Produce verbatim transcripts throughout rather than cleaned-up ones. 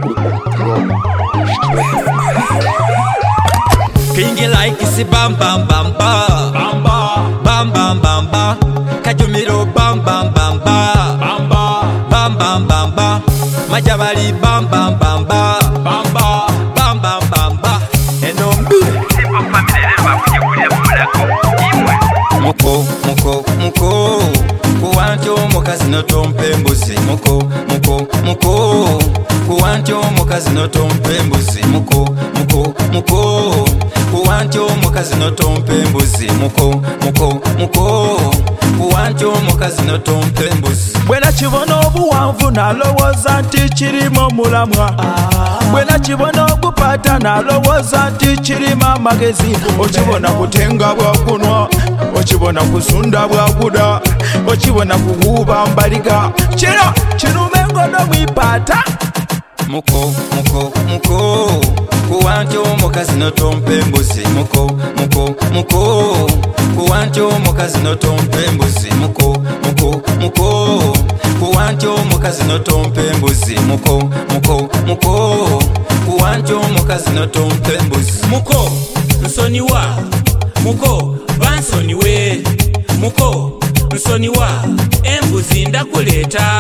Kingi like isi bam bam bam ba bam ba bam bam bam ba Kajumiro bam bam bam ba bam ba bam bam bam ba Majabali bam bam bam ba bam ba bam bam bam ba Enombi Simple family leva kuje kuje mulako imwe Muko muko muko Kuwancho mukazi notompe mbuzi Muko muko muko Kuwancho mukazi notompe mbuzi Muko muko muko Kuwancho mukazi notompe mbuzi Muko muko muko Kuwancho mukazi notompe mbuzi Bwena chibono obuwanvu nalowooza nti kirimo mulamwa Bwena chibono okupata nalowooza nti kirimo amagezi Okibona kutenga bwakunwa Okibona kusunda bwakuda Okibona kuwuuba mbaliga Kino kinume ngono mwipata Muko muko muko Kuwancho mukazi notompe mbuzi Muko muko muko Kuwancho mukazi notompe mbuzi Muko muko muko Kuwancho mukazi notompe mbuzi Muko muko muko Kuwancho mukazi notompe mbuzi Muko nsoniwa Muko bansoniwe Muko nsoniwa embuzi ndakuleta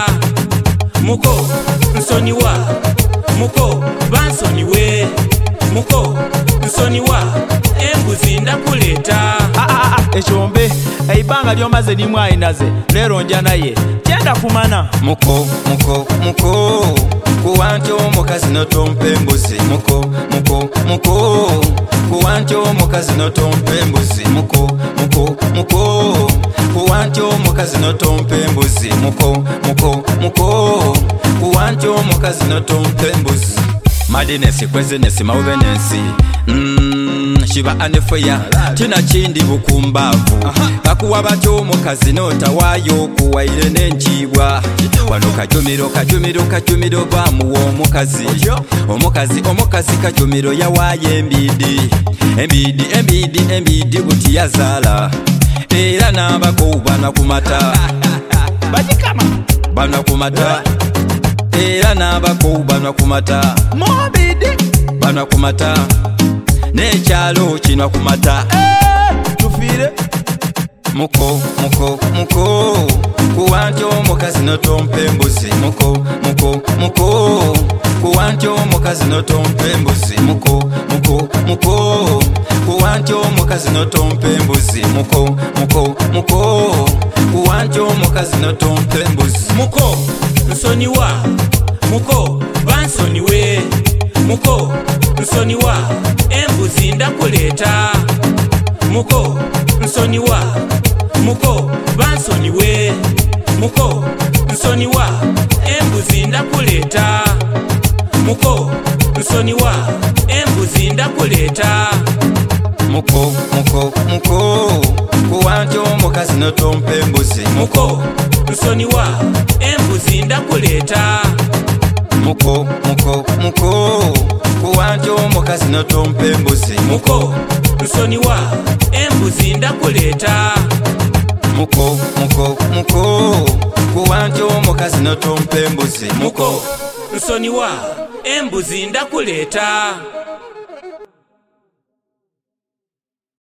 Muko nsoniwa Muko bansoniwe Muko nsoniwa embuzi ndakuleta Ah ah ah echombe eibanga lyomaze limwayinaze lero nja naye genda kumana Muko muko muko Kuwancho mukazi notompe mbuzi Muko muko muko Kuwancho mukazi notompe mbuzi Muko muko muko Kuwancho mukazi notompe mbuzi Muko muko muko Kuwancho mukazi notompe mbuzi Madinesi kwezenesi mauvenesi Mmm, shiba anefoya Tina chindi bukumbavu Kakuwa bacho mukazi notawayo Kuwaile nenchibwa Wano kajumiro kajumiro kajumiro bamu omukazi Omukazi omukazi kajumiro yawaye embidi Embidi embidi embidi buti yazala Era nabako bana kumata Bajikama Bana kumata Era nabako bana kumata Mobidi Bana kumata Nechalo chinwa kumata Eh, tufire Muko muko muko Kuwancho mukazi notompe mbuzi Muko muko muko Kuwancho mukazi notompe mbuzi Muko muko muko Kuwancho mukazi notompe mbuzi Muko muko muko Kuwancho mukazi notompe mbuzi Muko nsoniwa Muko bansoniwe Muko nsoniwa embuzi ndakuleta Muko nsoniwa Muko bansoniwe Muko nsoniwa embuzi ndakuleta Muko nsoniwa embuzi ndakuleta Muko muko muko Kuwancho mukazi notompe mbuzi Muko nsoniwa embuzi ndakuleta Muko muko muko Kuwancho mukazi notompe mbuzi Muko nsoniwa embuzi ndakuleta Muko muko muko Kuwancho mukazi notompe mbuzi Muko nsoniwa embuzi ndakuleta